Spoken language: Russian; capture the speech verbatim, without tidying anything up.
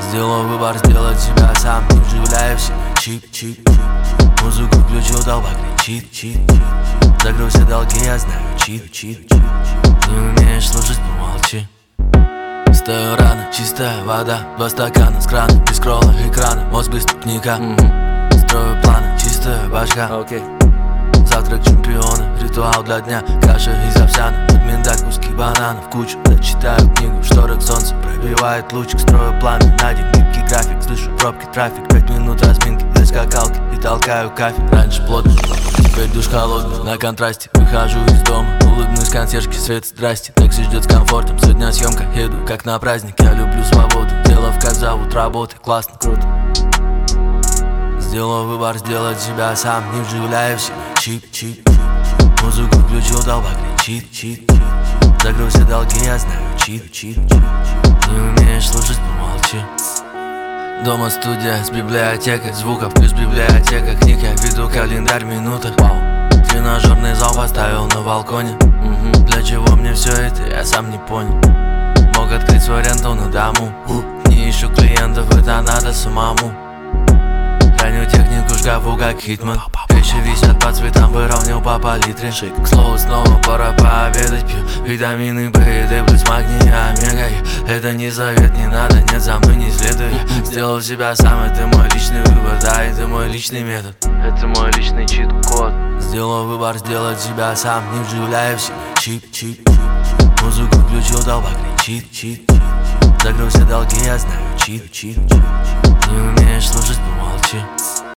Сделал выбор сделать себя сам, не вживляя в себя чип, чип, чип. Музыку включил, толпа кричит, чип, чип. Закрыл все долги, я знаю, чип, чип, чип. Не умеешь слушать, помолчи. Стою рано, чистая вода, два стакана с крана, без кролла экрана, мозг преступника. mm-hmm. Строю планы, чистая башка. okay. Завтрак чемпиона, ритуал для дня, каша из овсяна, под миндаль куски бананов, кучу. Дочитаю книгу, шторок солнце пробивает лучик. Строю планы на день, гибкий график, слышу пробки, трафик. Пять минут разминки для скакалки и толкаю кафель. Раньше плотно, теперь душ холодный, на контрасте. Выхожу из дома, улыбнусь консьержке, свет, здрасте. Такси ждет с комфортом, сегодня съемка, еду как на праздник. Я люблю свободу, делов как зовут, работы, классно, круто. Сделал выбор сделать себя сам, не вживляя в себя чип, чип, чип. Музыку включил, толпа кричит, чип, чип. Закрыл все долги, я знаю, чип, чип, чип. Не умеешь слушать, помолчи. Дома студия с библиотекой звуков плюс библиотека книг. Я веду календарь в минутах. Вау. Тренажерный зал поставил на балконе. угу. Для чего мне все это, я сам не понял. Мог открыть свой рентал на дому. Не ищу клиентов, это надо самому. Храню технику в шкафу, как Хитман. Вещи висят по цветам, выровнял по палитре. Шик. К слову, снова пора пообедать. Пью витамины Б и Д плюс магний и омега. Это не совет, не надо, нет, за мной не следуй. Сделал себя сам, это мой личный выбор. Да, это мой личный метод. Это мой личный чит-код. Сделал выбор сделать себя сам, не вживляя в себя чип, чип, чип. Музыку включил, толпа кричит, чип, чип. Закрыл все долги, я знаю, чип, чип, чип. Не умеешь слушать, помолчи.